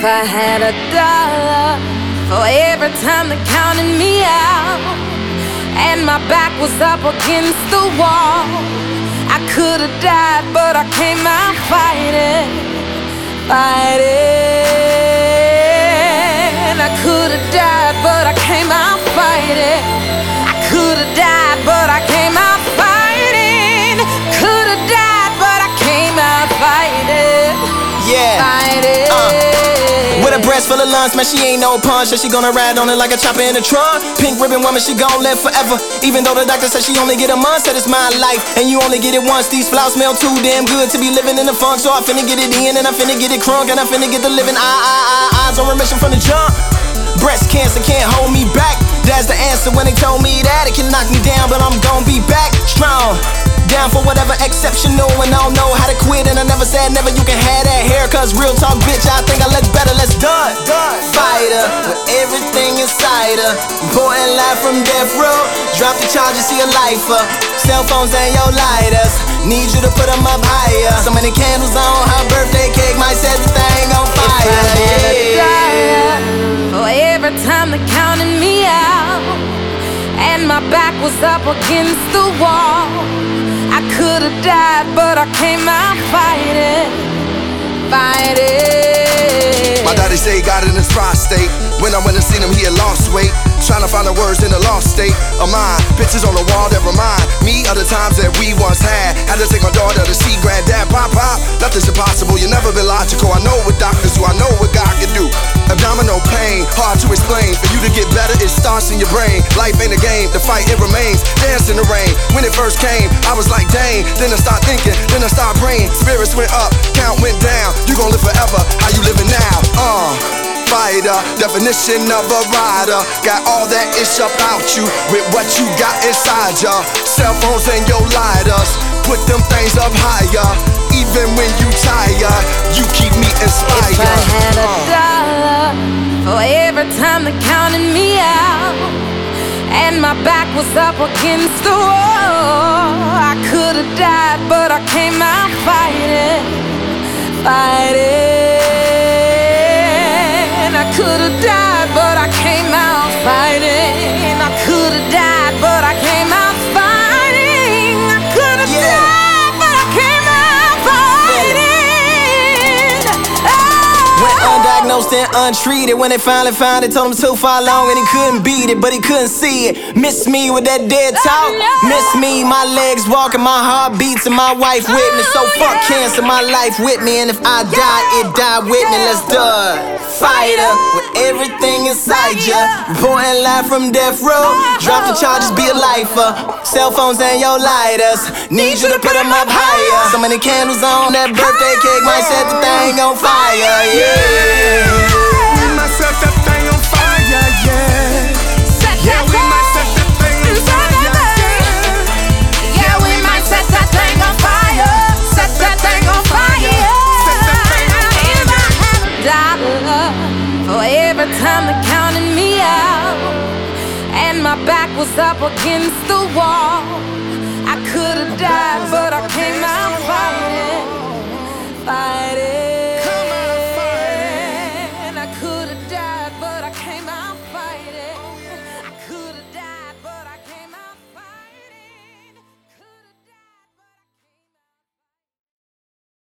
If I had $1 for every time they counted me out, and my back was up against the wall, I could've died, but I came out fighting. I could've died, but I came out fighting. I could've died, but I came out fighting. Could've died, but I came out fighting. Yeah. Fighting. With a breast full of lungs, man, she ain't no punch. She gonna ride on it like a chopper in a trunk. Pink ribbon woman, she gon' live forever. Even though the doctor said she only get a month, said it's my life, and you only get it once. These flowers smell too damn good to be living in the funk, so I finna get it in, and I finna get it crunk, and I finna get the living. Eyes on remission from the jump. Breast cancer can't hold me back. That's the answer when they told me that it can knock me down, but I'm gon' be back strong. Down for whatever exceptional, and I don't know how to quit, and I never said never. You can have that hair, cause real talk, bitch, I think I look better. Let's done. Fighter with everything inside her. Important life from death row. Drop the charges, see a lifer. Cell phones and your lighters. Need you to put them up higher. So many candles on her birthday cake might set the thing on fire. If I had $1 for every time they counted me out, and my back was up against the wall, I could've died, but I came out fighting. My daddy say he got it in his prostate. When I went and seen him, he had lost weight. Trying to find the words in the lost state of mind. Pictures on the wall that remind me of the times that we once had. Had to take my daughter to see granddad. Pop, nothing's impossible, you never been logical. I know what doctors do, I know what God can do. Abdominal pain, hard to explain. For you to get better, it starts in your brain. Life ain't a game, the fight it remains. Dance in the rain, when it first came, I was like dang. Then I start thinking, then I start praying. Spirits went up, count went down. You gon' live forever, how you living now? Fighter, definition of a rider. Got all that ish about you with what you got inside ya. Cell phones and your lighters, put them things up higher. Even when you tired, you keep me inspired. If I had $1 for every time they counted me out, and my back was up against the wall, I could've died, but I came out fighting. I could've died, but I came out fighting. I could've died, but I came out fighting. I could've died, but I came out fighting. Went undiagnosed and untreated. When they finally found it, told him too far long and he couldn't beat it, but he couldn't see it. Miss me with that dead talk. Miss me, my legs walking, my heart beats, and my wife with me. So fuck cancer, my life with me, and if I die, it died with me. Let's do it. Fighter with everything inside ya. Reporting live from death row. Drop the charges, be a lifer. Cell phones and your lighters. Need you to put them up higher. So many candles on that birthday cake might set the thing on fire. Yeah. We might set that thing on fire, yeah. Yeah, we might set that thing on fire, yeah. Yeah, we might set that thing on fire. Set that thing on fire. If I had $1 for every time they counted me out, and my back was up against the wall,